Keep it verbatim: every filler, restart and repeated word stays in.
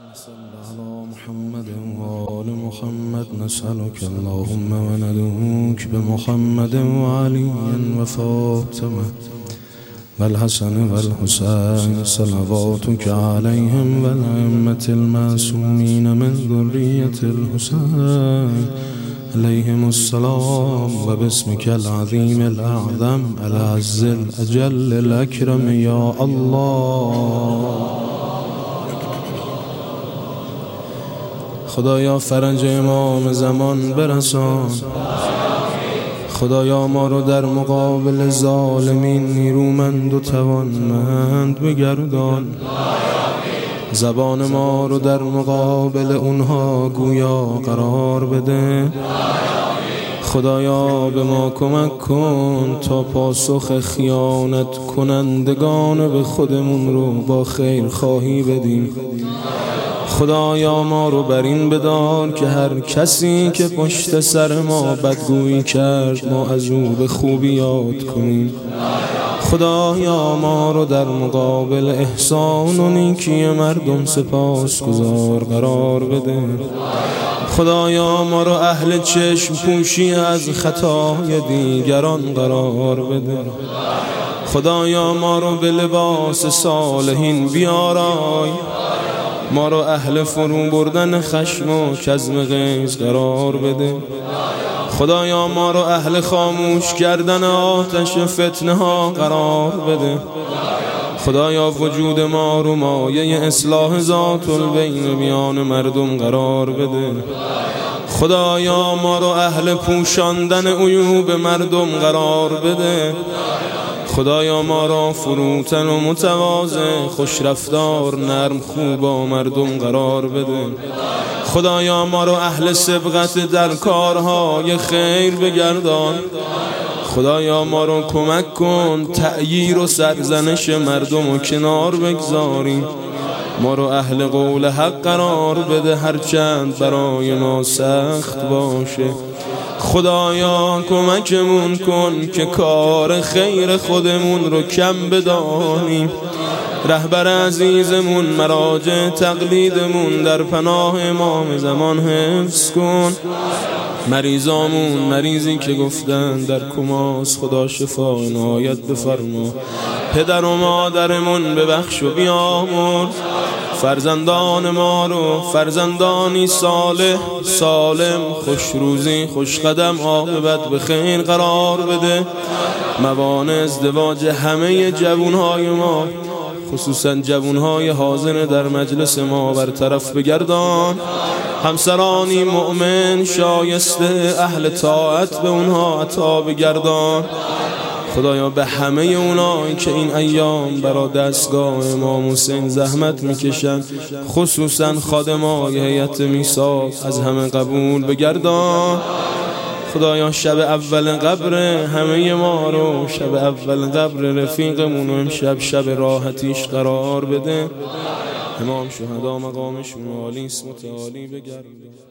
صل على محمد وآل محمد نسألك اللهم وندعوك بمحمد وعلي وفاطمة والحسن والحسين صلواتك عليهم والأئمة المعصومين من ذرية الحسين عليهم السلام وباسمك العظيم الأعظم الأعز الأجل الأكرم يا الله. خدایا فرج امام زمان برسان، خدایا ما رو در مقابل ظالمین نیرومند و توانمند بگردان، زبان ما رو در مقابل اونها گویا قرار بده. خدایا به ما کمک کن تا پاسخ خیانت کنندگان به خودمون رو با خیر خواهی بدیم. خدایا ما رو بر این بدار که هر کسی که پشت سر ما بدگویی کرد ما از او به خوبی یاد کنیم. خدایا ما رو در مقابل احسان و نیکی مردم سپاسگزار قرار بده. خدایا ما رو اهل چشم پوشی از خطای دیگران قرار بده. خدایا ما رو به لباس صالحین بیارای، ما رو اهل فرو بردن خشم و کظم غیظ قرار بده. خدایا ما رو اهل خاموش کردن آتش فتنه ها قرار بده. خدایا وجود ما رو مایه اصلاح ذات البین میان مردم قرار بده. خدایا ما رو اهل پوشاندن عیوب مردم قرار بده. خدایا ما را فروتن و متواضع خوش رفتار نرم خوب با مردم قرار بده. خدایا ما را اهل سبقت در کارهای خیر بگردان. خدایا ما را کمک کن تأییر و سرزنش مردم و کنار بگذاریم. ما رو اهل قول حق قرار بده هرچند برای ما سخت باشه. خدایا کمکمون کن که کار خیر خودمون رو کم بدانیم. رهبر عزیزمون مراجع تقلیدمون در پناه امام زمان حفظ کن. مریضامون مریضی که گفتن در کماس خدا شفا عنایت بفرما. پدر و مادرمون ببخش و بیامرز. فرزندان ما رو فرزندانی صالح سالم خوش روزی خوش قدم عاقبت به خیر قرار بده. موانع ازدواج همه جوانهای ما خصوصا جوانهای حاضر در مجلس ما برطرف بگردان. همسرانی مؤمن شایسته اهل طاعت به اونها عطا بگردان. خدایا به همه اونایی که این ایام برا دستگاه امام حسین زحمت میکشن خصوصا خادمای هیئت میثاق از همه قبول بگردان. خدایا شب اول قبر همه ما رو شب اول قبر رفیقمون و امشب شب راحتیش قرار بده. امام شهدا مقامشون عالی است متعالی بگردان.